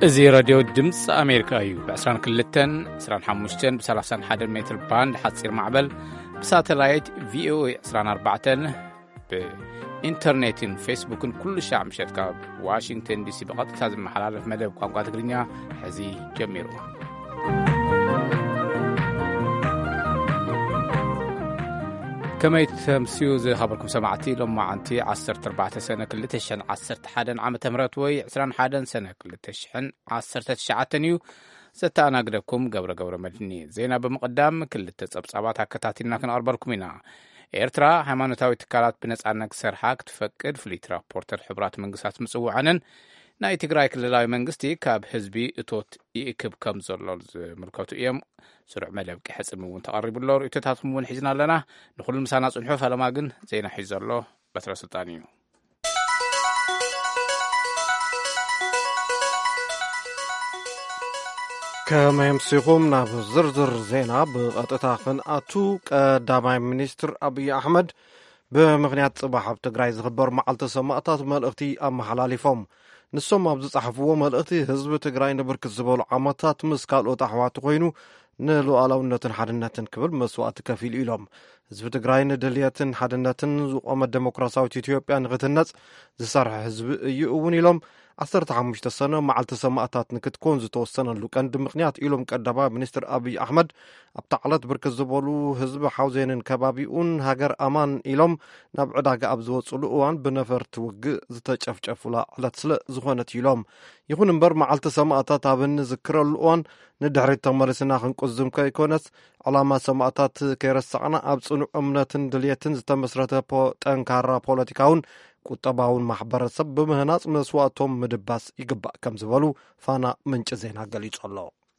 እዚ راديو ድምጽ ኣሜሪካ እዩ ብ22 25 31 ሜትር ባንድ ሓፂር ማዕበል ብሳተላይት VOA 24 ብኢንተርኔትን ፌስቡክን ኩሉ ሻዕ ምሸትካ ዋሽንግተን ዲሲ በቀጥታ ዝመሓላለፍ መደብ ቋንቋ ትግርኛ ሕዚ ጀሚሩ كما تمسيو زي خبركم سمعتي لما عنتي 14 سنة كلتشن 11 عام تمرت وي 21 سنة كلتشن 19 نيو ستانا قدكم قبر مدني زينا بمقدام كل تصبصابات هكتاتينا كنقربلكم هنا ኤርትራ ሃይማኖታዊ ትካላት በነጻነት ሰርሓክ ትፈቅድ ፍሊት ራፖርተር ሕብራት መንግስታት ምጽዋዓነን ናይ ትግራይ ክልላዊ መንግስቲ ካብ ህዝቢ እቶት ይእክብ ከም ዘሎ ዝምልከቱ እዮም ስሩዕ መደብ ክሕጽምውን ተቐሪቡሎ ርእይቶታትኩም ሒዝና ኣለና ንኹሉ ምሳና ጽንሑ ፈለማ ግን ዜና ሒዝ ዘሎ በትረ ስልጣን እዩ كما يمسيكم ناب زرزر زينا بقطتا خناتو قداماي منستر ابي احمد بمغنيات صباح بتግራይ ዝኽበር መዓልቲ ሰማዕታት መልእኽቲ ኣመሓላሊፎም ንሶም ኣብ ዝጻሕፍዎ መልእኽቲ ህዝቢ ትግራይ ንብርክት ዝበሉ ዓመታት ምስ ካልኦት ኣሕዋት ኮይኑ ንሉዓላውነትን ሓድነትን ክብል መስዋዕቲ ከፊል ኢሎም ህዝቢ ትግራይ ንድልየትን ሓድነትን ዝቆመ ዴሞክራሲያዊት ኢትዮጵያ ንኽትነጽ ዝሰርሕ ህዝቢ እዩ እውን ኢሎም 15 سنة معلت سماعات نكتكون زتوسنا لوكان دمقنيات إلهم كدبا منستر أبي أحمد أبتعلت بركز زبولو هزب حوزين كبابيون هاجر أمان إلهم نبعد عق أبزوت صلوان بنفر توج زتشاف ولا على تسلق زخانة إلهم يكون مبر معلت سماعات تابن ذكر الوان ندعي التمارسنا خنقزم كيكونس علامة سماعات كيرسعنا أبصنو أمنة دليتن زتمسرته تنكارا بوليتيكاون ቁጠባውን ማሕበረሰብ በመህናጽ መስዋዕቶም ምድባስ ይግባእ ከም ዝበሉ ፋና ምንጭ ዜና ገሊጹ ኣሎ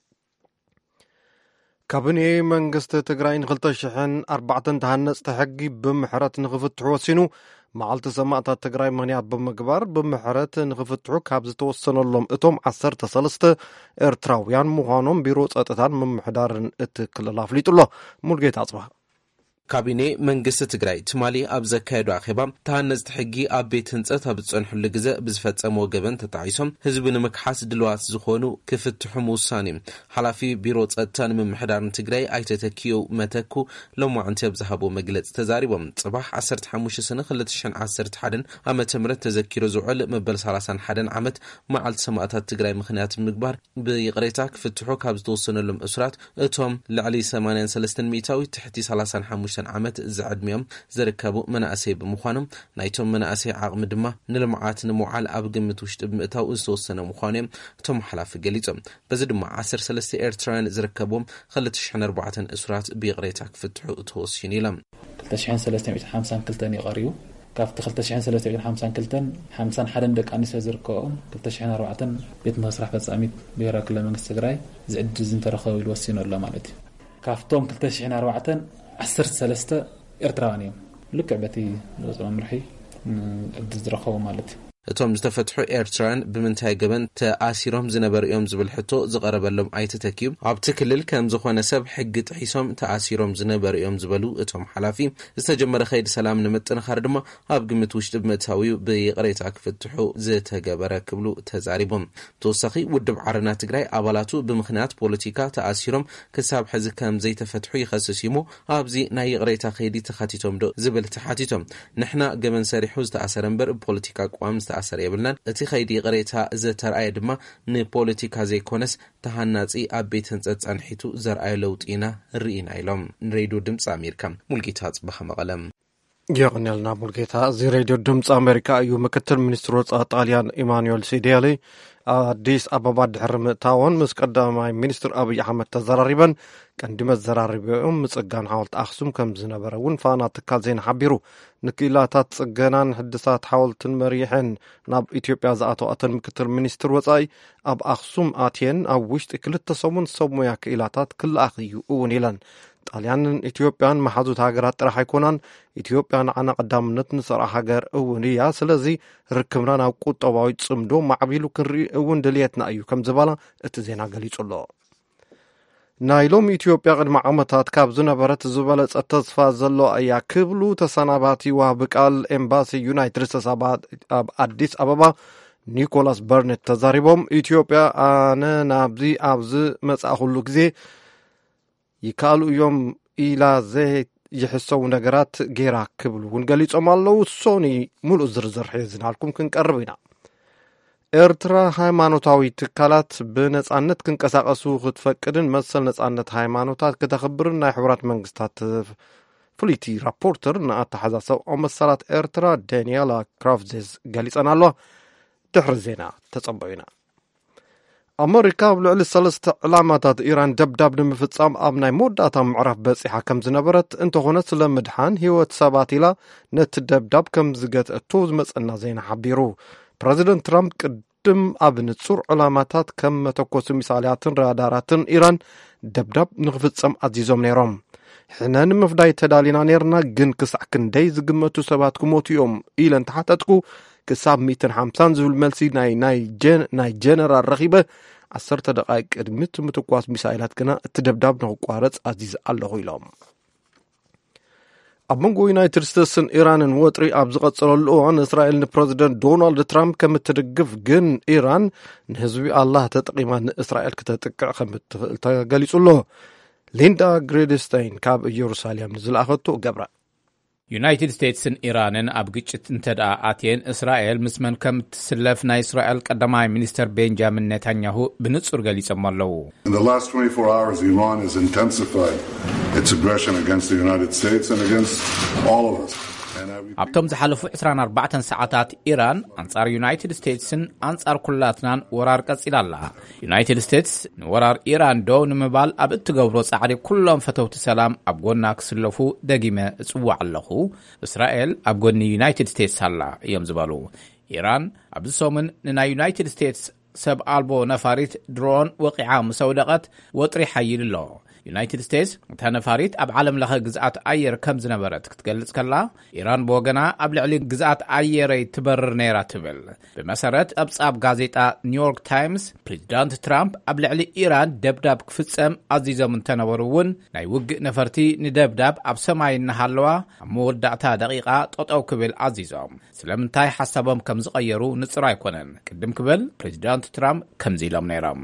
ካቢኔ መንግስቲ ትግራይ ን2004 ተሃነጽቲ ሕጊ ብምሕረት ንኽፍትሑ ወሲኑ መዓልቲ ሰማዕታት ትግራይ ምኽንያት ብምግባር ብምሕረት ንኽፍትሑ ካብ ዝተወሰነሎም እቶም 13 ኤርትራውያን ምዃኖም ቢሮ ጸጥታን ምምሕዳርን እቲ ክልል ኣፍሊጡሎ ሙልጌታ ኣጽባህ ካቢኔ መንግስቲ ትግራይ ትማሊ ኣብ ዘካየዱ ኣኼባ ተሃነጽቲ ሕጊ ኣብ ቤት ህንጸት ኣብ ዝጸንሑሉ ግዜ ብዝፈጸሞ ገበን ተጣዒሶም ህዝቢ ንምክሓስ ድልዋት ዝኾኑ ክፍትሑ ምውሳኔ ሓላፊ ቢሮ ጸጥታን ምምሕዳርን ትግራይ ኣይተተኪዮ መተኩ ሎማዓንቲ ኣብ ዝሃቦ መግለጺ ተዛሪቦም ጽባሕ 15 ሰነ 2011 ዓመተ ምህረት ተዘኪሩ ዝውዕል መበል 31 ዓመት መዓልቲ ሰማዕታት ትግራይ ምኽንያት ምግባር ብይቕሬታ ክፍትሑ ካብ ዝተወሰነሎም እስራት እቶም ልዕሊ 83 ሚእታዊ ትሕቲ 35 ዓመት ዝዕድሚዮም ዝርከቡ መናእሰይ ብምዃኖም ናይቶም መናእሰይ ዓቕሚ ድማ ንልምዓት ንምውዓል ኣብ ግምት ውሽጢ ብምእታው ዝተወሰነ ምዃኖም እቶም ሓላፊ ገሊጾም በዚ ድማ 13 ኤርትራውያን ዝርከቦም 2004 እስራት ብይቕሬታ ክፍትሑ ተወሲኑ ኢሎም 2352 ይቐርዩ ካብቲ 2352 51 ደቂ ኣንስትዮ ዝርከቦም 2004 ቤት መስራሕ ፈጻሚት ብሄራዊ ክልላዊ መንግስቲ ትግራይ ዝዕድል ዝንተረኸቡ ኢሉ ወሲኑ ኣሎ ማለት እዩ ካብቶም 2004 13 ኤርትራውያን እዮም ልክዕ በቲ መምርሒ ዕድል ዝረኸቡ ማለት እዩ እቶም ዝተፈትሑ ኤርትራውያን ብምንታይ ገበን ተኣሲሮም ዝነበሩ እዮም ዝብል ሕቶ ዝቐረበሎም ኣይተተኪዩ ኣብቲ ክልል ከም ዝኾነ ሰብ ሕጊ ጥሒሶም ተኣሲሮም ዝነበሩ እዮም ዝበሉ እቶም ሓላፊ ዝተጀመረ ከይዲ ሰላም ንምጥንኻር ድማ ኣብ ግምት ውሽጢ ብምእታዊው ብይቕሬታ ክፍትሑ ዝተገበረ ክብሉ ተዛሪቦም ተወሳኺ ውድብ ዓረና ትግራይ ኣባላቱ ብምኽንያት ፖለቲካ ተኣሲሮም ክሳብ ሕዚ ከም ዘይተፈትሑ ይኸስስ እሞ ኣብዚ ናይ ይቕሬታ ከይዲ ተኻቲቶም ዶ ዝብል ተሓቲቶም ንሕና ገበን ሰሪሑ ዝተኣሰረ እምበር ፖለቲካ ቋም ኣሰር የብልናን እቲ ኸይዲ ይቕሬታ ዘተርኣየ ድማ ንፖለቲካ ዘይኮነስ ተሃናጺ ኣብ ቤት ህንጸት ጸንሒቱ ዘርኣየ ለውጢና ርኢና ኢሎም ሬድዮ ድምፂ ኣሜሪካ ሙልጌታ ጽባህ መቐለም يغنيلنا بولغيتا زي راديو دمص أمريكا أيو مكتل منستر وصا طاليان إيمانويل سيديالي أديس أبابا دحر متاون مسقداماي منستر أبي أحمد تزراريبن كان دمت زراريبهم مسقان حاولت أخسم كم زنبرون فانا تكال زين حبيرو نكيلاتات سقنان حدثات حاولت مريحن ناب إثيوبيا زاتو أتن مكتل منستر وصاي أب أخسم آتين أو وشت كلت تصمون صمويا كيلاتات كل أخيو أونيلان طاليان إثيوبيان محازوت هاجرات راح يكونان إثيوبيان عنا قدامنت نصر هاجر أونيا سلزي ركبنا ناقود طباوي صمدو معبيلو كنري أون دليتنا أيو كم زبالة اتزينا قليش الله نايلوم إثيوبيا قد معامتات كاب زنبرت زبالة التصفى زلو أيا كبلو تساناباتي وابقال إمباسي يونايتد ستيتس أديس أبابا ኒኮላስ በርኔት ተዛሪቦም ኢትዮጵያ ኣነ ናብዚ ኣብዚ መጻእኹሉ ግዜ ይካሉ እዮም ኢላ ይሕሰቡ ነገራት ጌራ ክብሉ እውን ገሊጾም ኣለዉ። ሶኒ ሙሉእ ዝርዝር ሒዝናልኩም ክንቀርብ ኢና። ኤርትራ ሃይማኖታዊ ትካላት ብነጻነት ክንቀሳቀሱ ክትፈቅድን መሰል ነጻነት ሃይማኖታት ከተኽብርን ናይ ሕብራት መንግስታት ፍሊቲ ራፖርተር ንኣተሓሳሰብ መሰላት ኤርትራ ዳንኤላ ክራፍዜዝ ገሊጸን ኣሎ። ድሕሪ ዜና ተጸበዩ ኢና። ኣሜሪካ ኣብ ልዕሊ 3 ዕላማታት ኢራን ደብዳብ ንምፍጻም ኣብ ናይ መወዳእታ ምዕራፍ በፂሓ ከም ዝነበረት እንተኾነ ስለ ምድሓን ህይወት ሰባት ኢላ ነቲ ደብዳብ ከም ዝገትአቶ ዝመጸና ዜና ሓቢሩ። ፕረዚደንት ትራምፕ ቅድም ኣብ ንጹር ዕላማታት ከም መተኮሲ ሚሳይላትን ራዳራትን ኢራን ደብዳብ ንኽፍጸም ኣዚዞም ነይሮም። ሕነ ንምፍዳይ ተዳሊና ነርና ግን ክሳዕ ክንደይ ዝግመቱ ሰባት ክሞቱ እዮም ኢለን ተሓተትኩ ክሳብ 150 ዝብል መልሲ ናይ ጀነራል ረኺበ 10 ደቂቕ ቅድሚት ምትኳስ ሚሳይላት ግና እቲ ደብዳብ ንኽቋረጽ ኣዚዝ ኣለኹ ኢሎም። ኣብ መንጎ ዩናይትድ ስቴትስን ኢራንን ወጥሪ ኣብ ዝቐጽለሉ እዋን እስራኤል ንፕረዚደንት ዶናልድ ትራምፕ ከም እትድግፍ ግን ኢራን ንህዝቢ ኣላህ ተጠቂማ ንእስራኤል ክትጥቅዕ ከም እትኽእል ተገሊጹሎ። ሊንዳ ግሬድስታይን ካብ ኢየሩሳሌም ዝለኣኸቶ ገብራ ዩናይትድ ስቴትስን ኢራንን ኣብ ግጭት እንተደኣ ኣትየን እስራኤል ምስመን ከም እትስለፍ ናይ እስራኤል ቀዳማይ ሚኒስተር ቤንጃሚን ኔታንያሁ ብንጹር ገሊጾም ኣለዉ። In the last 24 hours, Iran has intensified its aggression against the United States and against all of us. ኣብቶም ዝሓለፉ 24 ሰዓታት ኢራን ኣንጻር ዩናይትድ ስቴትስን ኣንጻር ኩላትናን ወራር ቀጺላ ኣላ። ዩናይትድ ስቴትስ ንወራር ኢራን ዶ ንምባል ኣብ እትገብሮ ጻዕሪ ኩሎም ፈተውቲ ሰላም ኣብ ጎና ክስለፉ ደጊመ እጽዋዕ ኣለኹ። እስራኤል ኣብ ጎኒ ዩናይትድ ስቴትስ ኣላ እዮም ዝበሉ። ኢራን ኣብዚ ሰሙን ንናይ ዩናይትድ ስቴትስ ሰብ ኣልቦ ነፋሪት ድሮን ወቂዓ ምስ ወደቐት ወጥሪ ሓይል ኣሎ። ዩናይትድ ስቴትስ እታ ነፋሪት ኣብ ዓለም ለኸ ግዝኣት ኣየር ከም ዝነበረት ክትገልጽ ከላ ኢራን ብወገና ኣብ ልዕሊ ግዝኣት ኣየረይ ትበርር ነይራ ትብል። ብመሰረት ኣብጻብ ጋዜጣ ኒውዮርክ ታይምስ ፕሬዚዳንት ትራምፕ ኣብ ልዕሊ ኢራን ደብዳብ ክፍጸም ኣዚዞም እንተነበሩ እውን ናይ ውግእ ነፈርቲ ንደብዳብ ኣብ ሰማይ እናሃለዋ ኣብ መወዳእታ ደቂቓ ጠጠው ክብል ኣዚዞም። ስለምንታይ ሓሳቦም ከም ዝቐየሩ ንጽር ኣይኮነን። ቅድም ክብል ፕሬዚዳንት ትራምፕ ከምዚ ኢሎም ነይሮም።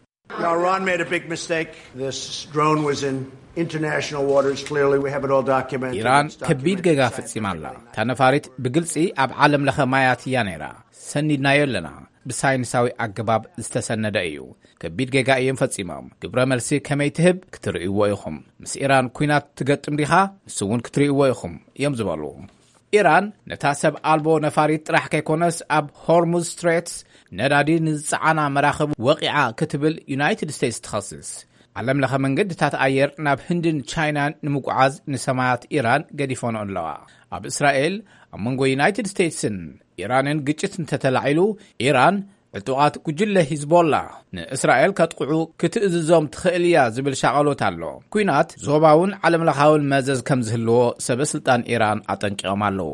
Iran made a big mistake. This drone was in international waters. Clearly, we have it all documented. ኢራን ከቢድ ገጋ ፍጺማ ኣላ። እታ ነፋሪት ብግልጺ ኣብ ዓለም ለኸ ማያት እያ ነይራ። ሰኒድናዮ ኣለና። ብሳይንሳዊ ኣገባብ ዝተሰነደ እዩ። ከቢድ ገጋ እዮም ፈጺሞም። ግብረ መልሲ ከመይ ትህብ ክትርእይዎ ኢኹም። ምስ ኢራን ኩናት ትገጥም ዲኻ ንሱ እውን ክትርእይዎ ኢኹም እዮም ዝበሉ። ኢራን ነታ ሰብ ኣልቦ ነፋሪት ጥራሕ ከይኮነስ ኣብ ሆርሙዝ ስትሬትስ ነዳዲ ንዝፀዓና መራኸብ ወቂዓ ክትብል ዩናይትድ ስቴትስ ትኸስስ። ዓለም ለኸ መንገድታት ኣየር ናብ ህንድን ቻይናን ንምጉዓዝ ንሰማያት ኢራን ገዲፎን ኣለዋ። ኣብ እስራኤል ኣብ መንጎ ዩናይትድ ስቴትስን ኢራንን ግጭት እንተተላዒሉ ኢራን ዕጡቓት ጉጅለ ሂዝቦላ ንእስራኤል ከጥቅዑ ክትእዝዞም ትኽእል እያ ዝብል ሻቐሎት ኣሎ። ኩናት ዞባውን ዓለም ለኻውን መዘዝ ከም ዝህልዎ ሰበስልጣን ኢራን ኣጠንቂቖም ኣለዉ።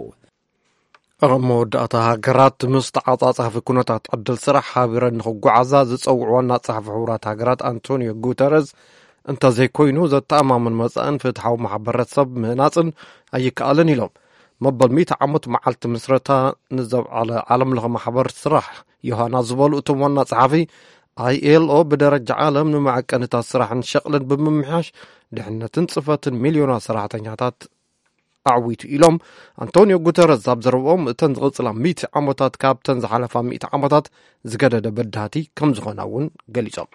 ኣብ መወዳእታ ሃገራት ምስ ተዓጻጻፊ ኩነታት ዕድል ስራሕ ሓቢረን ንኽጓዓዛ ዝጸውዑ ዋና ጸሓፊ ሕቡራት ሃገራት ኣንቶኒዮ ጉተረስ እንተዘይኮይኑ ዘተኣማምን መጻእን ፍትሓዊ ማሕበረሰብ ምህናጽን ኣይከኣልን ኢሎም። መበል 100 ዓመት መዓልቲ ምስረታ ንዘብዓለ ዓለም ለኸ ማሕበር ስራሕ ዮሃና ዝበሉ እቶም ዋና ጸሓፊ ILO ብደረጃ ዓለም ንመዐቀንታት ስራሕን ሸቕልን ብምምሕያሽ ድሕነትን ጽፈትን ሚልዮናት ሰራሕተኛታት ኣዕዊቱ ኢሎም። አንቶኒዮ ጉተረስ ኣብ ዘረብኦም እተን ዝቕጽላ 100 ዓመታት ካብተን ዝሓለፋ 100 ዓመታት ዝገደደ በዳህቲ ከም ዝኾና እውን ገሊጾም።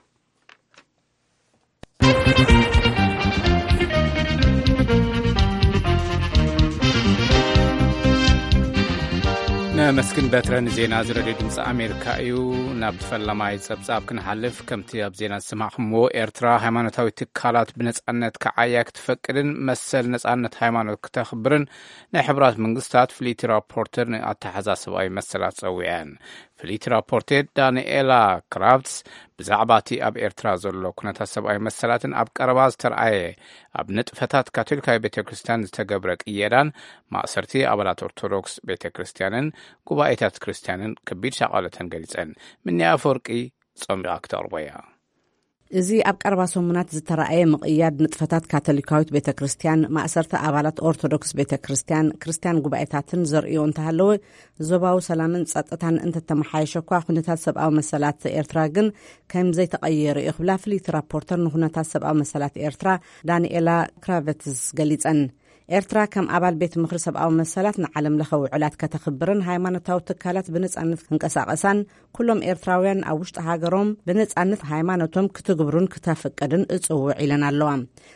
ነመስክን በትረን ዜና ዝረድዩ ድምፂ ኣሜሪካ እዩ። ናብ ተፈላማይ ጸብጻብ ክንሓልፍ ከምቲ ኣብ ዜና ዝሰማዕኹምዎ ኤርትራ ሃይማኖታዊ ትካላት ብነጻነት ከዓያ ክትፈቅድን መሰል ነጻነት ሃይማኖት ክተኽብርን ናይ ሕብራት መንግስታት ፍሊቲ ራፖርተር ንኣተሓሳስባዊ መሰላት ጸዊዐን። ፍሊቲ ራፖርተር ዳንኤላ ክራፍትስ ብዛዕባ እቲ ኣብ ኤርትራ ዘሎ ኩነታት ሰብኣዊ መሰላትን ኣብ ቀረባ ዝተረኣየ ኣብ ንጥፈታት ካቶሊካዊ ቤተ ክርስቲያን ዝተገብረ ቅየዳን ማእሰርቲ ኣባላት ኦርቶዶክስ ቤተ ክርስቲያንን ጉባኤታት ክርስቲያንን ከቢድ ሻቓለተን ገሊጸን። ምንያ ፈርቂ ጸሚቓ ክተቕርቦ እያ። እዚ ኣብ ቀረባ ሰሙናት ዝተረኣየ ምቕያድ ንጥፈታት ካቶሊካዊት ቤተክርስትያን ማእሰርተ ኣባላት ኦርቶዶክስ ቤተክርስትያን ክርስቲያን ጉባኤታትን ዘርእዩ እንተሃለወ ዞባዊ ሰላምን ጸጥታን እንተተመሓየሸ እኳ ኩነታት ሰብኣዊ መሰላት ኤርትራ ግን ከም ዘይተቐየሩ ይኽብላ ፍሊት ራፖርተር ንኩነታት ሰብኣዊ መሰላት ኤርትራ ዳንኤላ ክራቨትስ ገሊጸን ኤርትራ ከም ኣባል ቤት ምክሪ ሰብኣዊ መሰላት ንዓለም ለኸ ውዕላት ከተኽብርን ሃይማኖታዊ ትካላት ብነጻነት ክንቀሳቐሳን ኩሎም ኤርትራውያን ኣብ ውሽጢ ሃገሮም ብነጻነት ሃይማኖቶም ክትግብሩን ክተፈቀድን እጽውዕ ኢለን ኣለዋ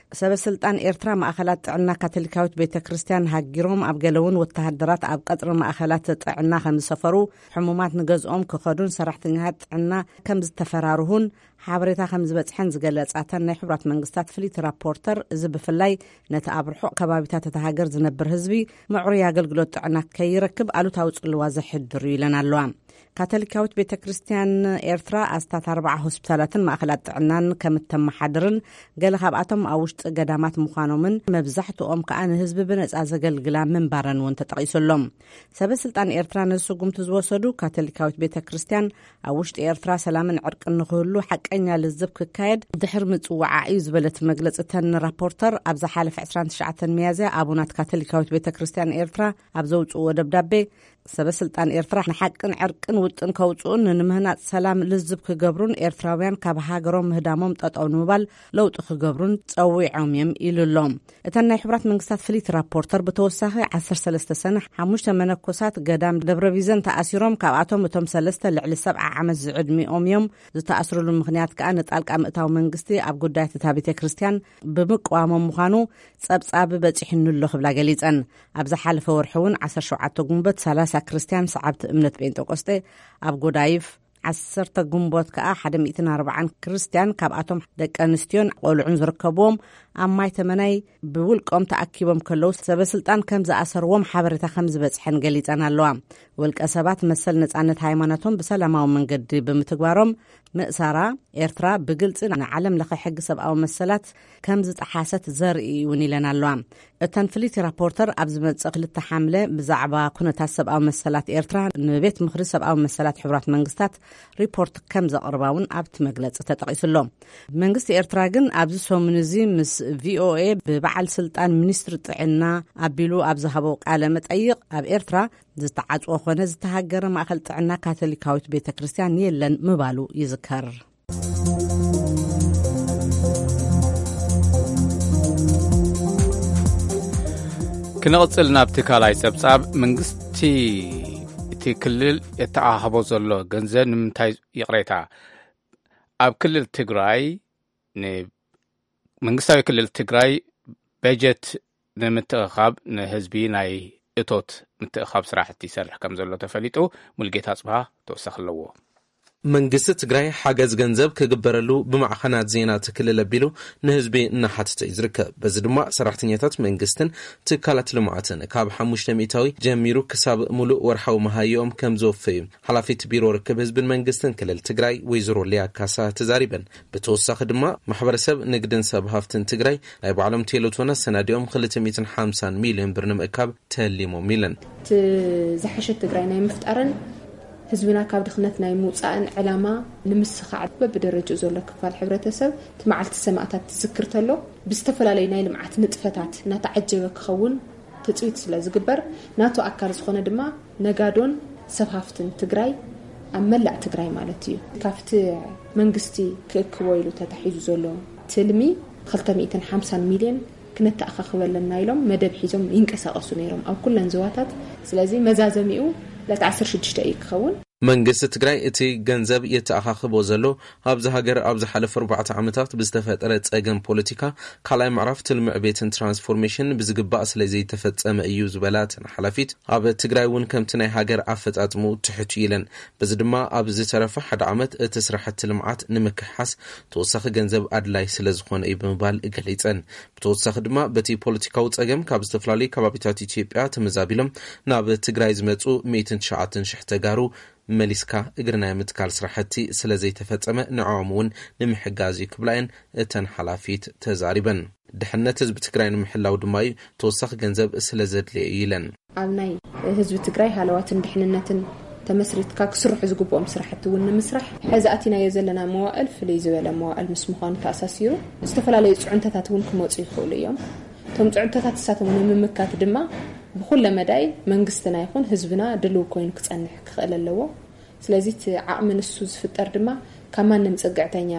ሰበስልጣን ኤርትራ ማእኸላት ጥዕና ካቶሊካዊት ቤተክርስትያን ሃጊሮም ኣብ ገለውን ወተሃደራት ኣብ ቀጽሪ ማእኸላት ጥዕና ከም ዝሰፈሩ ሕሙማት ንገዝኦም ክኸዱን ሰራሕተኛታት ጥዕና ከም ዝተፈራርሁን ሓበሬታ ከም ዝበጽሐን ዝገለጻተን ናይ ሕብራት መንግስታት ፍሊት ራፖርተር እዚ ብፍላይ ነቲ ኣብ ርሑቕ ከባቢታት እታ ሃገር ዝነብር ህዝቢ ምዕሩይ ኣገልግሎት ጥዕና ከይረክብ ኣሉታዊ ጽልዋ ዘሕድር ኢለን ኣለዋ ካቶሊካዊት ቤተክርስትያን ኤርትራ ኣስታት 4 ሆስፒታላትን ማእኸላት ጥዕናን ከም እተመሓድርን ገለ ካብኣቶም ኣብ ውሽጢ ገዳማት ምዃኖምን መብዛሕትኦም ከዓ ንህዝቢ ብነጻ ዘገልግላ ምንባረን እውን ተጠቒሱሎም ሰበስልጣን ኤርትራ ንስጉምቲ ዝወሰዱ ካቶሊካዊት ቤተክርስትያን ኣብ ውሽጢ ኤርትራ ሰላምን ዕርቅን ንኽህሉ ሓቀኛ ልዝብ ክካየድ ድሕሪ ምጽዋዕ እዩ ዝበለት መግለጽተን ራፖርተር ኣብ ዝሓለፈ 29 ሚያዝያ ኣቡናት ካቶሊካዊት ቤተክርስትያን ኤርትራ ኣብ ዘውጽእዎ ደብዳቤ ሰበስልጣን ኤርትራ ንሓቅን ዕርቅን ውጥን ከውጽኡን ንምህናጽ ሰላም ልዝብ ክገብሩን ኤርትራውያን ካብ ሃገሮም ምህዳሞም ጠጠው ንምባል ለውጢ ክገብሩን ጸዊዖም እዮም ኢሉሎም እተን ናይ ሕብራት መንግስታት ፍሊት ራፖርተር ብተወሳኺ 13 ሰነ 5 መነኮሳት ገዳም ደብረ ቢዘን ተኣሲሮም ካብኣቶም እቶም 3 ልዕሊ 70 ዓመት ዝዕድሚኦም እዮም ዝተኣስሩሉ ምኽንያት ከዓ ንጣልቃ ምእታዊ መንግስቲ ኣብ ጉዳያት እታ ቤተክርስትያን ብምቅዋሞም ምዃኑ ጸብጻብ በፂሕኑሎ ክብላ ገሊጸን ኣብ ዝሓለፈ ወርሒ እውን 17 ጉንበት 30 ክርስቲያን ሰዓብቲ እምነት ጴንጤቆስጤ ኣብ ጎዳይፍ 10 ጉንቦት ከዓ 140 ክርስቲያን ካብኣቶም ደቂ ኣንስትዮን ቆልዑን ዝርከብዎም ኣብ ማይ ተመናይ ብውልቆም ተኣኪቦም ከለዉ ሰበስልጣን ከም ዝኣሰርዎም ሓበሬታ ከም ዝበጽሐን ገሊጸን ኣለዋ ውልቀ ሰባት መሰል ነጻነት ሃይማኖቶም ብሰላማዊ መንገዲ ብምትግባሮም ምእሳራ ኤርትራ ብግልጽ ንዓለም ለኸ ሕጊ ሰብኣዊ መሰላት ከም ዝጠሓሰት ዘርኢ እውን ኢለን ኣለዋ እተን ፍሊት ራፖርተር ኣብ ዝመጽእ 2 ሓምለ ብዛዕባ ኩነታት ሰብኣዊ መሰላት ኤርትራ ንቤት ምክሪ ሰብኣዊ መሰላት ሕብራት መንግስታት ሪፖርት ከም ዘቕርባውን ኣብቲ መግለጺ ተጠቒሱሎም መንግስቲ ኤርትራ ግን ኣብዚ ሰሙን እዚ ምስ ቪኦኤ ብበዓል ስልጣን ሚኒስትሪ ጥዕና ኣቢሉ ኣብ ዝሃቦ ቃለ መጠይቕ ኣብ ኤርትራ ዝተዓጽወ ኾነ ዝተሃገረ ማእኸል ጥዕና ካቶሊካዊት ቤተክርስትያን የለን ምባሉ ይዝከር ክንቕጽል ናብቲ ካልኣይ ጸብጻብ መንግስቲ እቲ ክልል የተኣኸቦ ዘሎ ገንዘብ ንምንታይ ይቕሬታ ኣብ ክልል ትግራይ መንግስታዊ ክልል ትግራይ በጀት ንምትእኻብ ንህዝቢ ናይ እቶት ምትእኻብ ስራሕቲ ይሰርሕ ከም ዘሎ ተፈሊጡ ሙልጌታ ጽባህ ተወሳኺ ኣለዎ መንግስቲ ትግራይ ሓገዝ ገንዘብ ክግበረሉ ብማዕኸናት ዜና ትክልል ኣቢሉ ንህዝቢ እናሓተተ ይዝርከብ በዚ ድማ ሰራሕተኛታት መንግስትን ትካላት ልምዓትን ካብ 500 ጀሚሩ ክሳብ ሙሉእ ወርሓዊ መሃዮም ከም ዘወፈዩ ሓላፊት ቢሮ ርክብ ህዝብን መንግስትን ክልል ትግራይ ወይዘሮ ሊያ ካሳ ተዛሪበን ብተወሳኺ ድማ ማሕበረሰብ ንግድን ሰብ ሃፍትን ትግራይ ናይ ባዕሎም ቴሌቶና ሰናዲኦም 250 ሚልዮን ብር ንምእካብ ተሊሞም ኢለን ዝሓሸት ትግራይ ናይ ምፍጣርን ህዝብና ካብ ድኽነት ናይ ሙፃእን ዕላማ ንምስኻዕ በብደረጃ ዘሎ ክፋል ሕብረተሰብ ትማዓልቲ ሰማዕታት ትዝክር ተሎ ብዝተፈላለዩ ናይ ልምዓት ንጥፈታት እናተዓጀበ ክኸውን ትፅቢት ስለ ዝግበር ናቶ ኣካል ዝኾነ ድማ ነጋዶን ሰብ ሃፍትን ትግራይ ኣብ መላእ ትግራይ ማለት እዩ ካብቲ መንግስቲ ክእክቦ ኢሉ ተታሒዙ ዘሎ ትልሚ 250 ሚልዮን ክንተኣኻኽበለና ኢሎም መደብ ሒዞም ይንቀሳቐሱ ነይሮም ኣብ ኩለን ዝዋታት ስለዚ መዛዘሚኡ ለ16 ይክኸውን መንግስቲ ትግራይ እቲ ገንዘብ የተኣኻኽቦ ዘሎ ኣብዚ ሃገር ኣብ ዝሓለፈ 4 ዓመታት ብዝተፈጠረ ፀገም ፖለቲካ ካልኣይ ምዕራፍ ትልምዕ ቤትን ትራንስፎርሜሽን ብዝግባእ ስለዘይተፈጸመ እዩ ዝበላት ሓላፊት ኣብ ትግራይ እውን ከምቲ ናይ ሃገር ኣፈጻጽሙ ትሕቱ ኢለን በዚ ድማ ኣብ ዝተረፈ 1 ዓመት እቲ ስራሕቲ ልምዓት ንምክሓስ ተወሳኺ ገንዘብ ኣድላይ ስለ ዝኾነ እዩ ብምባል ገሊፀን ብተወሳኺ ድማ በቲ ፖለቲካዊ ፀገም ካብ ዝተፈላለዩ ከባቢታት ኢትዮጵያ ተመዛቢሎም ናብ ትግራይ ዝመጹ 109,000 ተጋሩ መሊስካ እግርናይ ምትካል ስራሕቲ ስለዘይተፈጸመ ንዕኦም እውን ንምሕጋዝ ክብላየን እተን ሓላፊት ተዛሪበን ድሕነት ህዝቢ ትግራይ ንምሕላው ድማ ተወሳኺ ገንዘብ ስለዘድልየ ኢለን ኣብ ናይ ህዝቢ ትግራይ ሃለዋትን ድሕንነትን ተመስሪትካ ክስርሑ ዝግብኦም ስራሕቲ እውን ንምስራሕ ሕዛኣቲና የዘለና መዋዕል ፍልይ ዝበለ መዋዕል ምስ ምዃኑ ተኣሳሲሩ ዝተፈላለዩ ጽዑንተታት እውን ክመጹ ይኽእሉ እዮም ቶም ጽዑንተታት ሳቶም ንምምካት ድማ ብኩل መዳይ መንግስትና ይኹን ህዝብና ድልው ኮይኑ ክጸንሕ ክኽእል ኣለዎ ስለዚ ዓቕሚ ንሱ ዝፍጠር ድማ ከማንም ጽግዕተኛ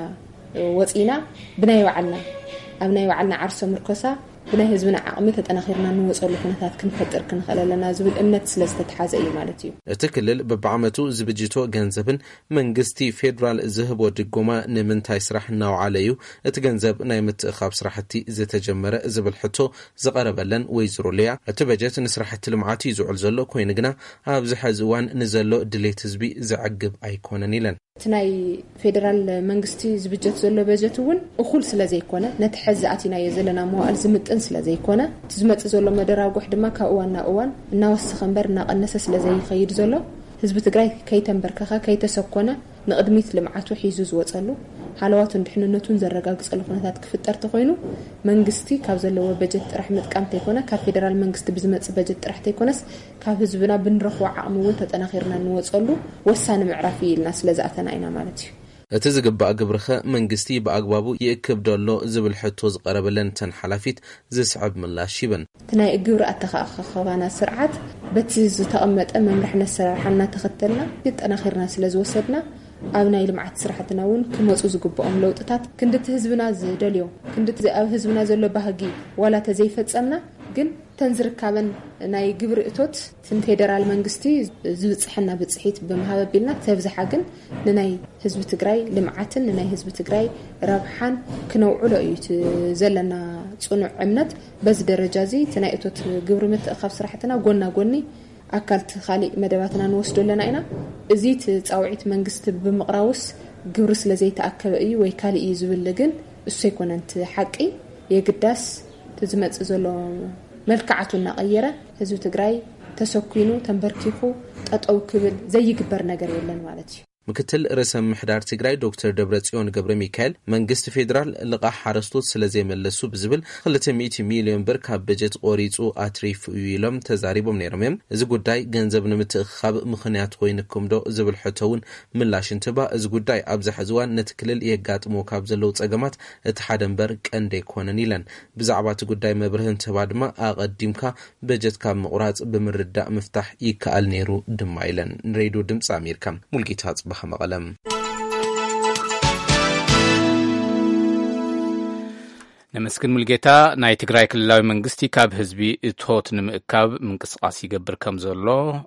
ወፂና ብናይ ባዕልና ኣብ ናይ ባዕልና ዓርሶ ምርኮሳ ብናይ ህዝብና ዓቕሚ ተጠናኺርና ንወጸሉ ኩነታት ክንፈጥር ክንኽእል ኣለና ዝብል እምነት ስለዝተተሓዘ እዩ ማለት እዩ እቲ ክልል በብዓመቱ ዝብጅቶ ገንዘብን መንግስቲ ፌደራል ዝህቦ ድጎማ ንምንታይ ስራሕ እናውዓለ እዩ እቲ ገንዘብ ናይ ምትእኻብ ስራሕቲ ዝተጀመረ ዝብል ሕቶ ዝቐረበለን ወይዘሮ ልያ እቲ በጀት ንስራሕቲ ልምዓት እዩ ዝውዕል ዘሎ ኮይኑ ግና ኣብዚ ሕዚ እዋን ንዘሎ ድሌት ህዝቢ ዝዕግብ ኣይኮነን ኢለን እቲ ናይ ፌደራል መንግስቲ ዝብጀት ዘሎ በጀት እውን እኹል ስለዘይኮነ ነቲ ሕዚ ኣቲናዮ ዘለና መዋዕል ዝምጥን ስለዘይኮነ እቲ ዝመጽእ ዘሎ መደራጉሕ ድማ ካብ እዋን ናብ እዋን እናወሰኸ እምበር እናቐነሰ ስለዘይኸይድ ዘሎ ህዝቢ ትግራይ ከይተንበርከኸ ከይተሰኮነ ንቕድሚት ልምዓቱ ሒዙ ዝወጸሉ ሓለዋቱን ድሕንነቱን ዘረጋግጸሉ ኩነታት ክፍጠር ተኾይኑ መንግስቲ ካብ ዘለዎ በጀት ጥራሕ ምጥቃም ተይኮነ ካብ ፌደራል መንግስቲ ብዝመጽእ በጀት ጥራሕ ተይኮነስ ካብ ህዝብና ብንረኽቦ ዓቕሚ እውን ተጠናኺርና ንወጸሉ ወሳኒ ምዕራፍ ኢልና ስለዝኣተና ኢና ማለት እዩ እቲ ዝግባእ ግብርኸ መንግስቲ ብኣግባቡ ይእክብ ደሎ ዝብል ሕቶ ዝቐረበለን ተን ሓላፊት ዝስዕብ ምላሽ ይበን እቲ ናይ ግብሪ ኣተኻኻኸባና ስርዓት በቲ ዝተቐመጠ መምርሕነት ሰራርሓና ተኸተልና ይጠናኺርና ስለዝወሰድና ኣብ ናይ ልምዓት ስራሕትና እውን ክመጹ ዝግብኦም ለውጥታት ክንድቲ ህዝብና ዝደልዮ ክንድቲ ኣብ ህዝብና ዘሎ ባህጊ ዋላ ተዘይፈጸምና ግን ተንዝርካበን ናይ ግብሪ እቶት ፌደራል መንግስቲ ዝብጽሕና ብጽሒት በመሃበቢልና ተብዝሓ ግን ንናይ ህዝቢ ትግራይ ልምዓትን ንናይ ህዝቢ ትግራይ ረብሓን ክነውዕሎ እዩ ዘለና ጽኑዕ እምነት በዚ ደረጃ እዚ ናይ እቶት ግብሪ ምትእኻብ ስራሕትና ጎና ጎኒ ኣካልቲ ኻሊእ መደባትና ንወስዶለና ኢና እዚ ጻውዒት መንግስቲ ብምቕራውስ ግብሪ ስለዘይተኣከበ እዩ ወይ ካሊእ እዩ ዝብል ግን እሱ ኣይኮነን ሓቂ የግዳስ ዝመጽእ ዘሎ መልክዓቱ እናቐየረ ህዝቢ ትግራይ ተሰኪኑ ተንበርኪኹ ጠጠው ክብል ዘይግበር ነገር የለን ማለት እዩ ምክትል ርዕሰ ምሕዳር ትግራይ ዶክተር ደብረጽዮን ገብረ ሚካኤል መንግስቲ ፌደራል ልቓሕ ሓረስቶት ስለዘይመለሱ ብዝብል 200 ሚልዮን ብር ካብ በጀት ቆሪጹ ኣትሪፉ ኢሎም ተዛሪቦም ነይሮም እዮም እዚ ጉዳይ ገንዘብ ንምትእኻብ ምኽንያት ኮይንኩም ዶ ዝብል ሕቶ እውን ምላሽ እንትባ እዚ ጉዳይ ኣብዚ ሕዚ እዋን ነቲ ክልል የጋጥሞ ካብ ዘለው ጸገማት እቲ ሓደ እምበር ቀንዲ ኣይኮነን ኢለን ብዛዕባ እቲ ጉዳይ መብርህ እንትባ ድማ ኣቐዲምካ በጀት ካብ ምቑራጽ ብምርዳእ ምፍታሕ ይከኣል ነይሩ ድማ ኢለን ሬድዮ ድምፂ ኣሜሪካ ሙልጌታ ጽባህ መቐለም ነመስግን ሙልጌታ ናይ ትግራይ ክልላዊ መንግስቲ ካብ ህዝቢ እቶት ንምእካብ ምንቅስቃስ ይገብር ከም ዘሎ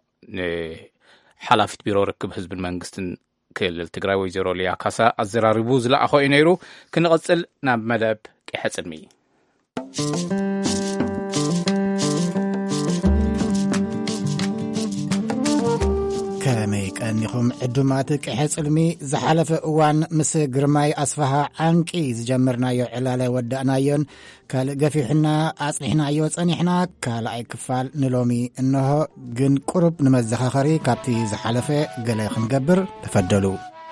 ሓላፊት ቢሮ ርክብ ህዝብን መንግስትን ክልል ትግራይ ወይዘሮ ልያ ካሳ ኣዘራሪቡ ዝለኣኾ እዩ ነይሩ ክንቐጽል ናብ መደብ ቂሐ ጽልሚ ከመይ ቀኒኹም ዕዱማት ቂሐ ጽልሚ ዝሓለፈ እዋን ምስ ግርማይ ኣስፋሃ ዓንቂ ዝጀመርናዮ ዕላለ ወዳእናዮን ካልእ ገፊሕና ኣጽኒሕናዮ ጸኒሕና ካልኣይ ክፋል ንሎሚ እንሆ ግን ቁሩብ ንመዘኻኸሪ ካብቲ ዝሓለፈ ገለ ክንገብር ተፈደሉ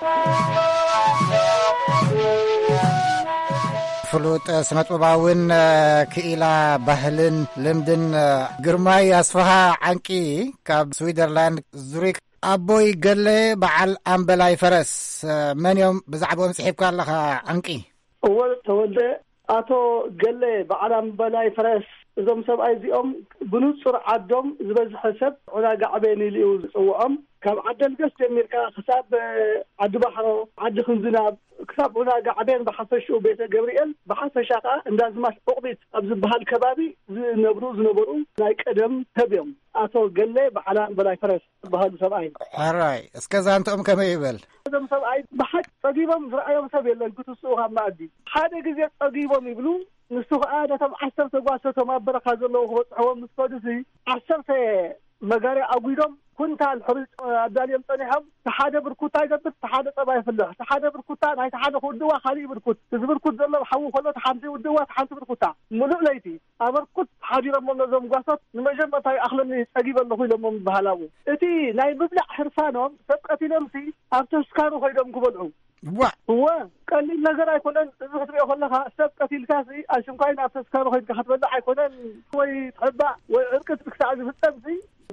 ፍሉጥ ስነጥበባውን ክኢላ ባህልን ልምድን ግርማይ ኣስፋሃ ዓንቂ ካብ ስዊዘርላንድ ዙሪክ ኣቦይ ገለ በዓል ኣምበላይ ፈረስ መን እዮም ብዛዕባኦም ጽሒፍካ ኣለኻ ዓንቂ ተወልደ ኣቶ ገለ በዓል ኣምበላይ ፈረስ እዞም ሰብኣይ እዚኦም ብንጹር ዓዶም ዝበዝሐ ሰብ ዑና ጋዕቤን ኢሉ ዝጽውዖም ካብ ዓደልገስ ጀሚርካ ክሳብ ዓዲ ባሕሮ ዓዲ ክንዝናብ ክሳብ ዑና ጋዕቤን ብሓፈሽኡ ቤተ ገብርኤል ብሓፈሻ እንዳዝማሽ ዕቑቢት ኣብ ዝበሃል ከባቢ ዝነበሩ ናይ ቀደም ሰብ እዮም ኣቶ ገለ በዓል ኣምበላይ ፈረስ ዝበሃሉ ሰብኣይ ሕራይ እስከዛ እንተኦም ከመይ ይበል እዞም ሰብኣይ ብሓቂ ጸጊቦም ዝረኣዮም ሰብ የለን ክትስኡ ካብ ማእዲ ሓደ ግዜ ጸጊቦም ይብሉ ንሱ ከዓ ነቶም 10 ጓሶቶም ኣብ በረኻ ዘለዉ ክበፅሕዎም ምስ ከዱሲ 10 መጋርያ ኣጉዶም ኩንታል ሕሩጭ ኣዳልዮም ጸኒሖም ተሓደ ብርኩታ ይገብር ተሓደ ጸባ ይፍልሕ ተሓደ ብርኩታ ናይ ተሓደ ክውድዋ ካሊእ ብርኩት እዚ ብርኩት ዘሎ ሓዊ ከሎ ተሓንቲ ውድዋ ተሓንቲ ብርኩታ ሙሉእ ለይቲ ኣበርኩት ሓዲሮሞም ነዞም ጓሶት ንመጀመርታ ኣኽለኒ ጸጊበለኹ ኢሎሞም ዝበሃላው እቲ ናይ ምብላዕ ሕርፋኖም ሰብ ቀቲሎምሲ ኣብ ተስካሩ ኸይዶም ክበልዑ هو قال لي نظر አይኮነን እዚ ክትሪኦ ከለኻ ሰብ ቀቲልካሲ ኣሽንኳይ ናብ ተስካሩ ኸይድካ ክትበልዕ ኣይኮነን ወይ ትሕባ ወይ ዕርቅት ክሳዕ ዝፍጸምሲ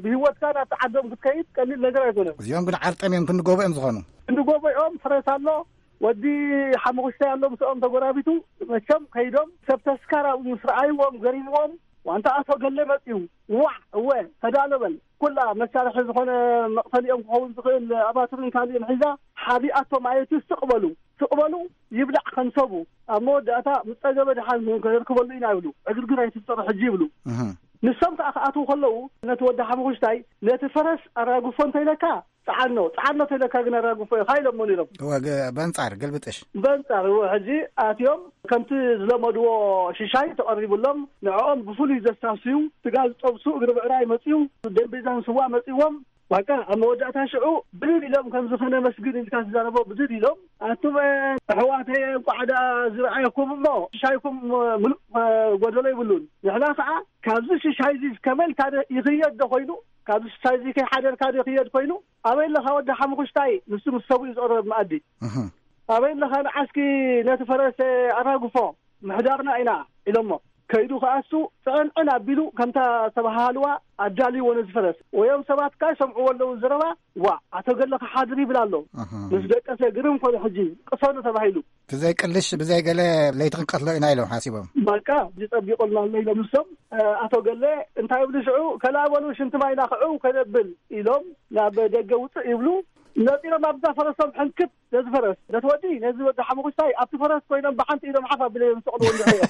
ብህይወትካ ናብ ዓዶም ክትከይድ ቀሊል ነገር ኣይኮነን እዚኦም ግን ዓርጠምዮም ክንጎብኦም ዝኾኑ ክንጎብኦም ፈረስ ኣሎ ወዲ ሓሙሽተ ኣሎ ምስኦም ተጎራቢቱ መቸም ከይዶም ሰብ ተስካራ ምስራኣይዎም ገሪቦም ዋንታ ኣቶ ገለ መፅዩ ወ ተዳለበል ኩላ መሳርሒ ዝኾነ መቕተሊኦም ክኸውን ዝኽእል ኣባትርን ካልእን ሒዛ ሓቢኣቶ ማየት ትቕበሉ ይብላዕ ከንሰቡ ኣብ መወዳእታ ምፀገበ ድሓን ክርከበሉ ኢና ይብሉ ዕግርግር ኣይትፍጠሩ ሕጂ ይብሉ ንሶም ከዓ ክኣትዉ ከለዉ ነቲ ወዲ ሓሙሽታይ ነቲ ፈረስ ኣራግፎ እንተይለካ ፃዓኖ ተይለካ ግን ኣራግፎ ካይሎሞ ነይሮም በንጻር ገልብጥሽ በንጻር ሕጂ ኣትዮም ከምቲ ዝለመድዎ ሽሻይ ተቐሪቡሎም ንዕኦም ብፍሉይ ዘሳስዩ ትጋዝ ጠብሱ እግሪ ብዕራይ መፅዩ ደንቤዛን ስዋ መፅዎም ዋቃ ኣብ መወዳእታ ሽዑ ብድል ኢሎም ከም ዝኾነ መስግን ኢልካ ዝዛረቦ ብድል ኢሎም ኣቱም ኣሕዋተየ ቋዕዳ ዝረኣየኩም እሞ ሽሻይኩም ምሉእ ጎደሎ ይብሉን ንሕና ከዓ ካብዚ ሽሻይ ዚ ከመልካ ይኽየድ ዶ ኮይኑ ካብዚ ሽሻይ ዚ ከይሓደርካ ዶ ይኽየድ ኮይኑ ኣበይ ለኻ ወዲ ሓሙሽታይ ንሱ ምስ ሰብኡ ዝቐረብ መኣዲ ኣበይ ለኻ ንዓስኪ ነቲ ፈረስ ኣራግፎ ምሕዳርና ኢና ኢሎሞ ከይዱ ከኣሱ ፅዕንዕን ኣቢሉ ከምታ ተባሃልዋ ኣዳልይዎ ነዚ ፈረስ ወዮም ሰባት ካ ሰምዑዎ ኣለዉ ዝረባ ኣተገለካ ሓድር ይብል ኣሎ ምስ ደቀሰ ግርም ኮነ ሕጂ ቅሰኑ ተባሂሉ ብዘይቅልሽ ብዘይገለ ለይትክንቀትሎ ኢና ኢሎም ሓሲቦም በቃ ዝጠቢቆልና ኣሎ ኢሎም ንሶም ኣተገለ እንታይ ይብሉ ሽዑ ከላበሉ ሽንቲ ማይና ክዑ ከነብል ኢሎም ናብ ደገ ውፅእ ይብሉ ነፂሮም ኣብዛ ፈረሶም ሕንክት ነዚ ፈረስ ነትወዲ ነዚ ወዲ ሓሙሽታይ ኣብቲ ፈረስ ኮይኖም ብሓንቲ ኢሎም ሓፍ ኣቢሎም ዝሰቕልዎ ንድሕዮ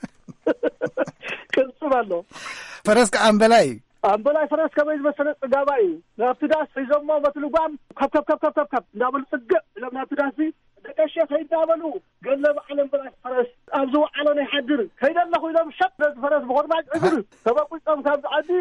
ቅርጽም ኣሎ ፈረስ ከዓ ኣንበላይ ፈረስ ከመይ ዝመሰለ ጽጋባ እዩ ናብቲ ዳስ ሒዞሞ በትልጓም ከብ እንዳበሉ ጽግዕ ኢሎም ናብቲ ዳሲ ደቀሸ ከይዳበሉ ገለ በዓለም በላይ ፈረስ ኣብ ዝወዓሎ ናይ ሓድር ከይደለኹ ኢሎም ሸጥ ነዚ ፈረስ ብኮርማጭ እግር ተበቂፆም ካብ ዝዓዲ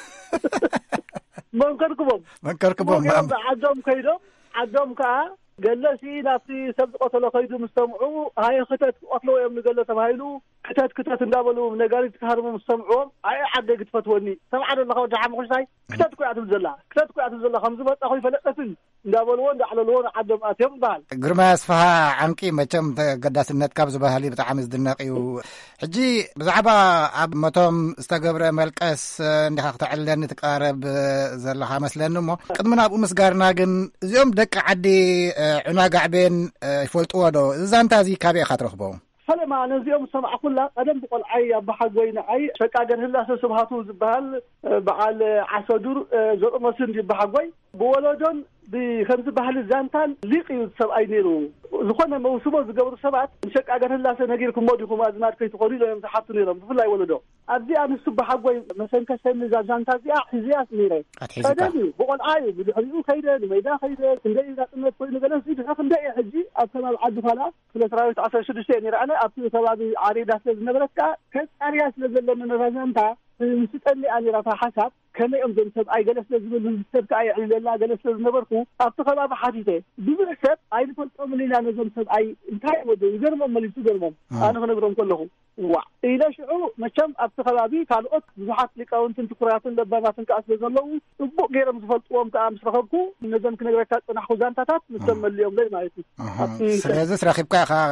መንከርክቦም ዓዶም ከይዶም ዓዶም ከዓ ገለሲ ናብቲ ሰብ ዝቆተሎ ከይዱ ምስ ሰምዑ ሃየ ክተት ቆትሎ እዮም ንገለ ተባሂሉ ክተት እንዳበሉ ነጋሪት ክሃርሙ ምስ ሰምዑዎም ኣይ ዓደይ ክትፈትወኒ ሰብዓ ዘለኻ ወዲ ሓሙሽታይ ክተት ኮያ ትብል ዘላ ከምዚ መጣ ኮይ ፈለጠትን እንዳበልዎ እንዳዕለልዎ ዓዶም ኣትዮም ይበሃል ግርማ ኣስፋሃ ዓንቂ መቸም ተገዳስነት ካብ ዝበሃል ብጣዕሚ ዝድነቕ እዩ ሕጂ ብዛዕባ ኣብ መቶም ዝተገብረ መልቀስ እንዲኻ ክትዕለኒ ትቃረብ ዘለኻ መስለኒ እሞ ቅድሚ ናብኡ ምስጋርና ግን እዚኦም ደቂ ዓዲ ዑና ጋዕቤን ይፈልጥዎ ዶ እዛንታ እዚ ካበይ ኢኻ ትረኽቦ ፈለማ ነዚኦም ሰማዕ ኩላ ቀደም ብቆልዓይ ኣባሓጎይ ንዓይ ሸቃገር ህላሰ ስብሃቱ ዝበሃል በዓል ዓሰዱር ዘቕመስን ይባሓጎይ ብወለዶን ብከምዚ ባህሊ ዛንታን ሊቅ እዩ ሰብኣይ ነይሩ ዝኾነ መውስቦ ዝገብሩ ሰባት ንሸቃገር ህላሰ ነጊርኩም ሞዲኩም ኣዝማድ ከይትኾኑ ኢሎም ዝሓቱ ነይሮም ብፍላይ ወለዶ ኣብዚ ኣንስቱ ባሓጎይ መሰንከሰኒ ዛንታ እዚኣ ሒዝያስ ነይረ ቀደም እዩ ብቆልዓ እዩ ብድሕሪኡ ከይደ ንሜዳ ከይደ ክንደይ ዛጥነት ኮይኑ ገለሲ ድሓ ክንደይ ሕጂ ኣብ ከባቢ ዓዲ ኋላ ስለ ሰራዊት 16 ነይረ ኣብቲ ከባቢ ዓሬዳ ስለ ዝነበረት ከዓ ከፃርያ ስለ ዘለኒ ነዛዛንታ ምስጠኒ ኣኔራታ ሓሳብ ከመይኦም ዞም ሰብኣይ ገለ ስለ ዝብል ሰብ ከዓ የዕልለና ገለ ስለ ዝነበርኩ ኣብቲ ከባቢ ሓቲተ ብዙሕ ሰብ ኣይንፈልጦምን ኢና ነዞም ሰብኣይ እንታይ ወደ ይገርሞም መሊሱ ገርሞም ኣነ ክነግሮም ከለኹ ኢለ ሽዑ መቸም ኣብቲ ከባቢ ካልኦት ብዙሓት ሊቃውንትን ትኩራትን ለባናትን ከዓ ስለ ዘለዉ ፅቡቅ ገይሮም ዝፈልጥዎም ከዓ ምስ ረኸብኩ ነዞም ክነግረካ ፅናሕኩ ዛንታታት ምስቶም መሊኦም ለይ ማለት እዩ ስለዚ ረኺብካ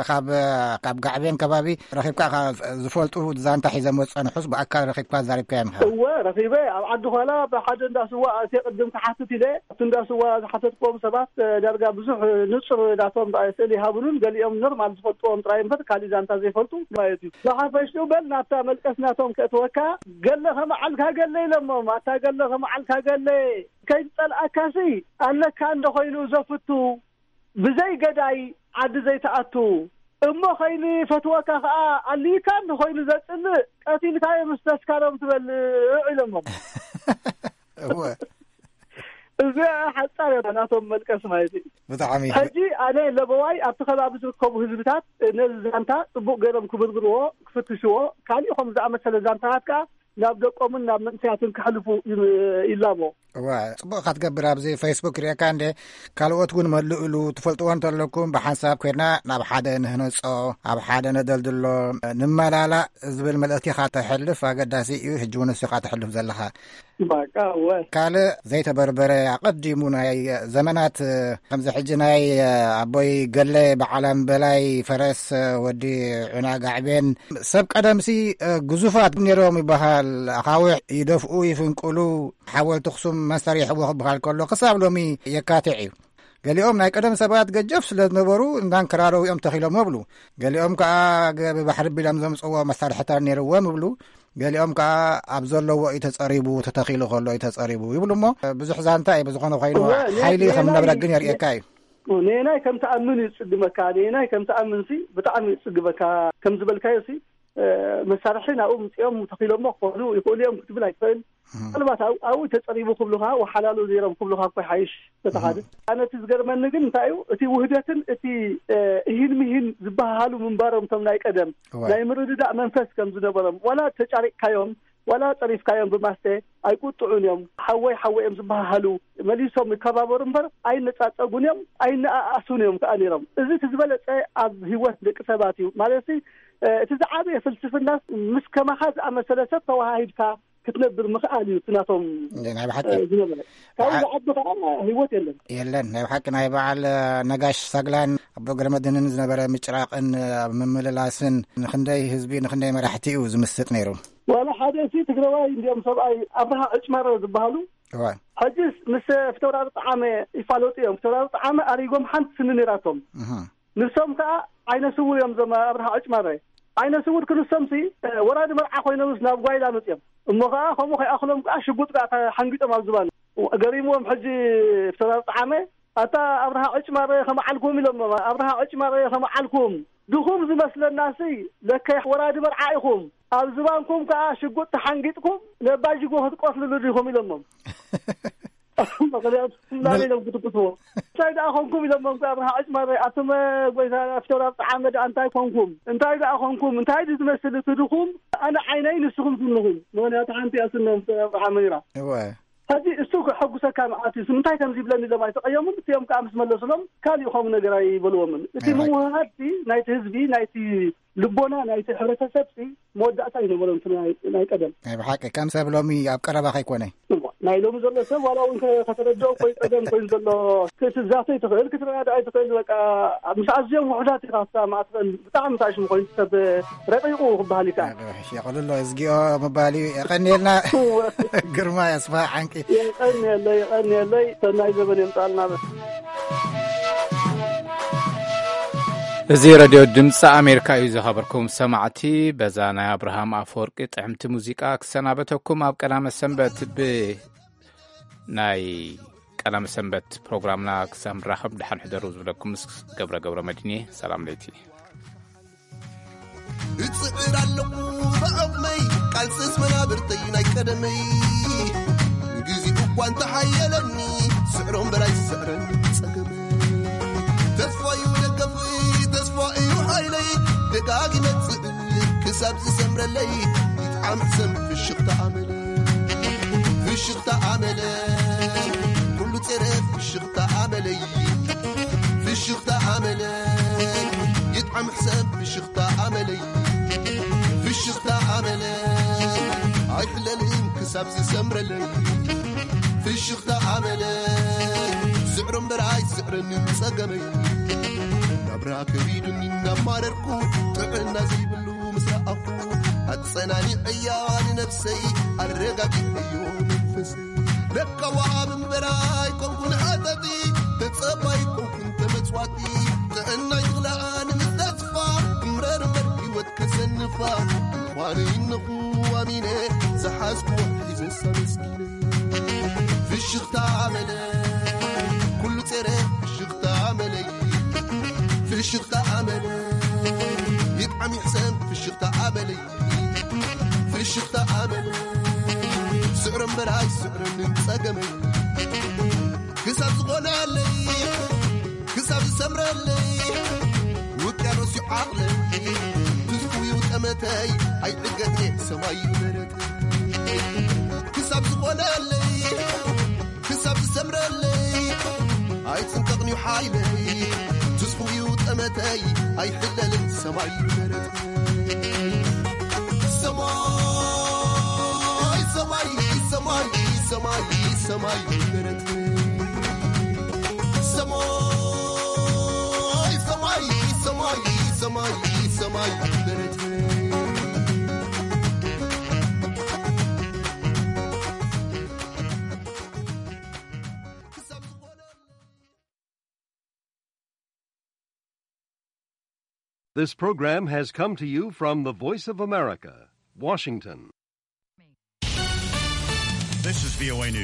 ካብ ጋዕቤን ከባቢ ረኺብካ ዝፈልጡ ዛንታ ሒዘም ወፀንሑስ ብኣካል ረኺብካ ዛሪብካ የምሃ ረኺበ ኣብ ዓዲ ኋላ ብሓደ እንዳስዋ እተ ቅድም ክሓትት ኢለ ኣብቲ እንዳስዋ ዝሓተትኩም ሰባት ዳርጋ ብዙሕ ንፁር ዳቶም ስእሊ ይሃብሉን ገሊኦም ኖርማል ዝፈልጥዎም ጥራይ እምበር ካሊእ ዛንታ ዘይፈልጡ ማለት እዩ ሓፈሽቱ በል ናብታ መልቀስ ናቶም ከእትወካ ገለ ከመዓልካ ገለ ኢሎሞም ኣታ ገለ ከመዓልካ ገለ ከይፀልኣካሲ ኣለካ እንደኮይኑ ዘፍቱ ብዘይ ገዳይ ዓዲ ዘይተኣቱ እሞ ኸይኒ ፈትወካ ከዓ ኣሊካ እንደኮይኑ ዘፅልእ ቀቲልካ ምስ ተስካሮም ትበልዕ ኢሎሞም እዚ ሓፃር ናቶም መልቀስ ማለት እዩ ብጣዕሚ ሕጂ ኣነ ለበዋይ ኣብቲ ከባቢ ዝርከቡ ህዝብታት ነዚ ዛንታ ፅቡቅ ገይሮም ክብርብርዎ ክፍትሽዎ ካሊእኹም ዝኣመሰለ ዛንታታት ከዓ ናብ ደቆምን ናብ መንእሰያትን ክሕልፉ ይላሞ ፅቡቅ ካ ትገብር ኣብዚ ፌስቡክ ሪአካ እንደ ካልኦት እውን መልእሉ ትፈልጥዎ እንተለኩም ብሓንሳብ ኮይና ናብ ሓደ ንህነፆ ኣብ ሓደ ነደልድሎ ንመላላእ ዝብል መልእክቲ ካ ተሕልፍ ኣገዳሲ እዩ ሕጂ እውን ንስኻ ተሕልፍ ዘለኻ ካልእ ዘይተበርበረ ኣቐዲሙ ናይ ዘመናት ከምዚ ሕጂ ናይ ኣቦይ ገለ በዓላም በላይ ፈረስ ወዲ ዑና ጋዕቤን ሰብ ቀደምሲ ግዙፋት ነይሮም ይበሃል ዝበሃል ኣኻዊሕ ይደፍኡ ይፍንቅሉ ሓወልቲ ኣኽሱም መሰሪሕዎ ክበሃል ከሎ ክሳብ ሎሚ የካትዕ እዩ ገሊኦም ናይ ቀደም ሰባት ገጀፍ ስለ ዝነበሩ እንዳንከራረው እዮም ተኺሎም ይብሉ ገሊኦም ከዓ ብባሕሪ ቢሎም ዘምፅዎ መሳርሕታት ነይርዎም ይብሉ ገሊኦም ከዓ ኣብ ዘለዎ ተጸሪቡ ተተኺሉ ከሎ ተጸሪቡ ይብሉ እሞ ብዙሕ ዛንታ እዩ ብዝኾነ ኮይኑ ሓይሊ ከም ነበረ ግን የርእየካ እዩ ንናይ ከም ተኣምን ይጽግመካ ንናይ ከም ተኣምን ሲ ብጣዕሚ ይጽግመካ ከም ዝበልካዮ ሲ መሳርሒ ናብኡ ምፅኦም ተኺሎሞ ክኾኑ ይኽእሉ እዮም ክትብል ኣይትኽእል ምናልባት ኣብኡ ተጸሪቡ ክብሉኻ ወሓላሉ ዘይሮም ክብሉኻ እኮ ሓይሽ ተተኻደ ኣነ እቲ ዝገርመኒ ግን እንታይ እዩ እቲ ውህደትን እቲ እሂን ዝበሃሉ ምንባሮም ቶም ናይ ቀደም ናይ ምርድዳእ መንፈስ ከም ዝነበሮም ዋላ ተጫሪቅካዮም ዋላ ጠሪፍካዮም ብማስተ ኣይቁጥዑን እዮም ሓወይ እዮም ዝበሃሉ መሊሶም ይከባበሩ እምበር ኣይነጻጸጉን እዮም ኣይነኣሱን እዮም ከዓ ነይሮም እዚ ትዝበለፀ ኣብ ህይወት ደቂ ሰባት እዩ ማለት እቲ ዝዓበየ ፍልስፍናስ ምስ ከማኻዝ ኣመሰለ ሰብ ተዋሃሂድካ ክትነብር ምኽኣል እዩ ትናቶም ናይ ባሕቂ ዝነበረ ካብኡ ዝዓቢ ከዓ ህይወት የለን ናይ ባሕቂ ናይ በዓል ነጋሽ ሳግላን ኣቦ ገረመድህንን ዝነበረ ምጭራቅን ምምልላስን ንክንደይ ህዝቢ ንክንደይ መራሕቲ እዩ ዝምስጥ ነይሩ ዋላ ሓደ ሲ ትግራዋይ እንዲኦም ሰብኣይ ኣብርሃ ዕጭመረ ዝበሃሉ ሕጂስ ምስ ፍተውራሪ ጣዓመ ይፋለጡ እዮም ፍተውራሪ ጣዓመ ኣሪጎም ሓንቲ ስኒ ነይራቶም ንሶም ከዓ ዓይነ ስውር እዮም ዞም ኣብርሃ ዕጭመረ ዓይነ ስውር ክንሶም ሲ ወራዲ መርዓ ኮይኖም ናብ ጓይላ መፅኦም እሞ ከዓ ከምኡ ከይኣኽሎም ከዓ ሽጉጥ ከዓ ሓንጊጦም ኣብ ዝባን ገሪሞም ሕጂ ፍተውራሪ ጣዓመ ኣታ ኣብርሃ ዕጭመረ ከመዓልኩም ኢሎም ኣብርሃ ዕጭመረ ከመዓልኩም ድኹም ዝመስለና ሲ ለከይ ወራዲ መርዓ ኢኹም ኣብ ዝባንኩም ከዓ ሽጉጥ ተሓንጊጥኩም ነባጅጎ ክትቆስልሉ ዲኹም ኢሎሞም መቅለብ ስላሌሎም ክትቁስዎ እንታይ ደኣ ኮንኩም ኢሎሞም ኣብርሃ ዕጭመረ ኣቶም ጎይታ ፍተውራሪ ጣዓመ እንታይ ኮንኩም እንታይ ደኣ ኮንኩም እንታይ ዝመስል ትድኹም ኣነ ዓይነይ ንስኹም ትንኹም ምክንያቱ ሓንቲ ኣስኖም ጣዓመ ነይራ ሕጂ እሱ ሕጉሰካ መዓት እዩ ምንታይ ከምዚ ይብለኒ ኢሎም ኣይተቐየሙን እቲኦም ከዓ ምስ መለሱሎም ካሊእ ከምኡ ነገር ኣይበልዎምን እቲ ምውህሃድ ናይቲ ህዝቢ ናይቲ ልቦና ናይቲ ሕብረተሰብ መወዳእታ እዩ ነበሮም ናይ ቀደም ናይ ብሓቂ ከም ሰብ ሎሚ ኣብ ቀረባ ከይኮነ ናይ ሎሚ ዘሎ ሰብ ዋላ እውን ከተረድኦ ኮይ ቀደም ኮይኑ ዘሎ ክትዛተይ ትኽእል ክትረዳእ ትኽእል በቃ ምስ ኣዝዮም ውሕዳት ኢኻ ክሰማዕ ብጣዕሚ ታሽሙ ኮይኑ ሰብ ረቂቑ ክበሃል ይከኣል የቕልሎ እዝጊኦ ምባል እዩ የቐኒየልና ግርማ ኣስፋ ዓንቂ የቐኒየለይ ሰናይ ዘበን የምፃልና እዚ ሬድዮ ድምፂ ኣሜሪካ እዩ ዝኸበርኩም ሰማዕቲ በዛ ናይ ኣብርሃም ኣፈወርቂ ጥዕምቲ ሙዚቃ ክሰናበተኩም ኣብ ቀዳመ ሰንበት ናይ ቀዳመ ሰንበት ፕሮግራምና ክሳብ ንራኸብ ድሓን ሕደሩ ዝብለኩም ምስ ገብረ መድኒ ሰላም ለይቲ እጽዕር ኣለኹ ብዓቕመይ ቃልስስ መናብርተይ ናይ ቀደመይ ግዚኡ እኳ እንተሓየለኒ ስዕሮም በላይ ስዕረኒ ፀገመይ ተስፋዩ ደገፈይ ተስፋዩ ሓይለይ ደጋግ ይመጽእ ክሳብ ዝሰምረለይ ይጥዓም ሕሰም ፍሽኽታ ኣመለይ ኩሉ ጼረፍ ፍሽኽታ ኣመለይ ይጥዓም ሕሰም ፍሽኽታ ኣመለይ ኣይሕለልን ክሳብ ዝሰምረለይ ፍሽኽታ ኣመለይ ስዕሮም በራይ ስዕረኒ ፀገመይ ናብራ ከቢዱኒ እናማረርኩ ጥዕና ዘይብሉ ምስ ረኣኹ ኣፀናኒዕ እያ ንነፍሰይ ኣረጋጊዐዮ መንፈሰይ ለካ ወሃብ እምበራይ ኮንኩን ዓጠጢ ተፀባይ ኮንኩን ተመፅዋቲ ጥዕና ይቕላኣ ንምስ ተስፋ እምረርመር ህይወት ከሰንፋ እንኳነ ይነኹ ኣሚነ ዝሓዝኩ ሒዘሳ መስኪነ ፍሽኽታ ኣመለይ ኩሉ ጼረ ፍሽኽታ ኣመለይ ይጥዓም ይሕሰም ፍሽኽታ ኣመለይ ስዕሮም በራይ ስዕረኒ ፀገመይ ክሳብ ዝኾነለይ ክሳብ ዝሰምረለይ ውቅያኖስ እዩ ዓቕለይ ትዝኩዩ ጠመተይ ኣይዕገትኔ ሰማይ መረተይ ክሳብ ዝኾነለይ ክሳብ ዝሰምረለይ ኣይፅንቀቕንዩ ሓይለይ ትዝኩዩ ጠመተይ ኣይሕለልን ሰማይ መረተይ ሰማይ መረተይ ሰማይ መረተይ This program has come to you from the Voice of America, Washington. This is VOA News.